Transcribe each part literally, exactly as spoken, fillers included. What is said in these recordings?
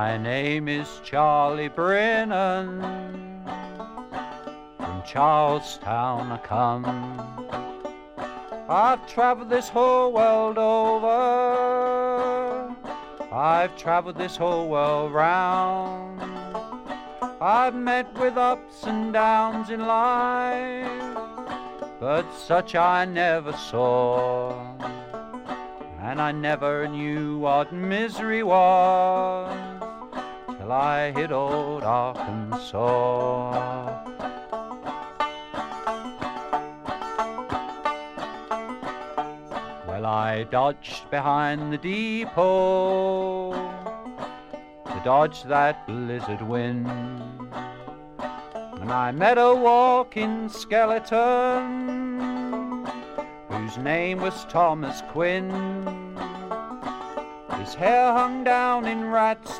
My name is Charlie Brennan, from Charlestown I come. I've traveled this whole world over, I've traveled this whole world round. I've met with ups and downs in life, but such I never saw. And I never knew what misery was till I hit old Arkansas. Well, I dodged behind the depot to dodge that blizzard wind, and I met a walking skeleton whose name was Thomas Quinn. His hair hung down in rat's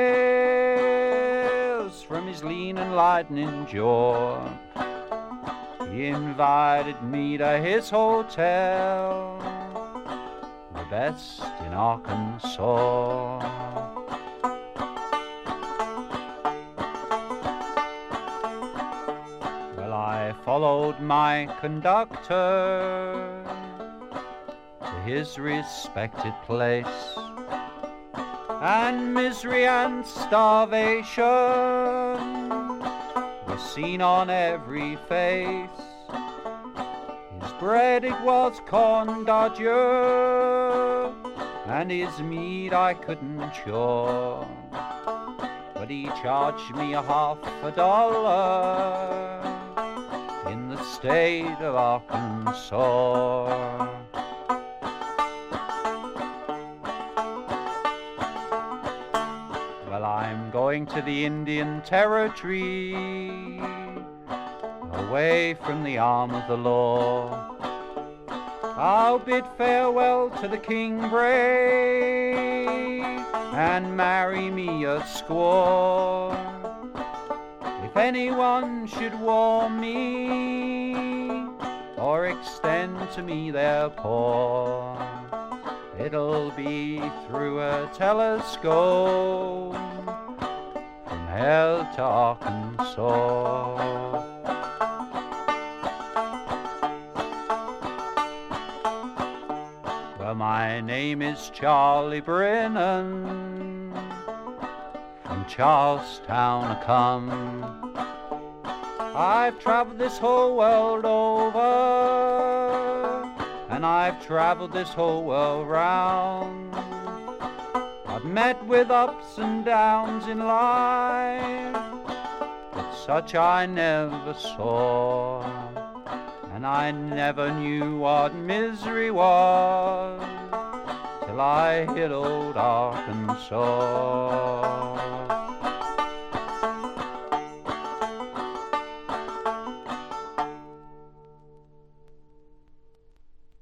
tails from his lean and lightning jaw. He invited me to his hotel, the best in Arkansas. Well, I followed my conductor to his respected place, and misery and starvation were seen on every face. His bread it was corn dodger, and his meat I couldn't chaw, but he charged me a half a dollar in the state of Arkansas. Well, I'm going to the Indian Territory, away from the arm of the law. I'll bid farewell to the king brave and marry me a squaw. If anyone should warn me or extend to me their paw, it'll be through a telescope from hell to Arkansas. Well, my name is Charlie Brennan, from Charlestown I come. I've traveled this whole world over, and I've traveled this whole world round. I've met with ups and downs in life, but such I never saw. And I never knew what misery was till I hit old Arkansas.